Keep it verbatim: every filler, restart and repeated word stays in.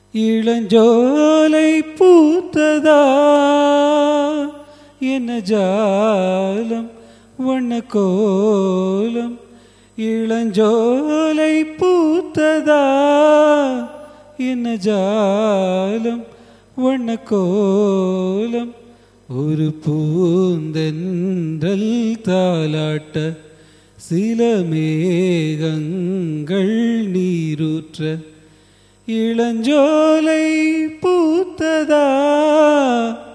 இளஞ்சோலை பூத்ததா என்ன ஜாலம் வண்ண கோலம். இளஞ்சோலை பூத்ததா என்ன ஜாலம் வண்ண கோலம். ஒரு பூந்தென்றல் தாலாட்ட சில மேகங்கள் நீரூற்ற. இளஞ்சோலை பூத்ததா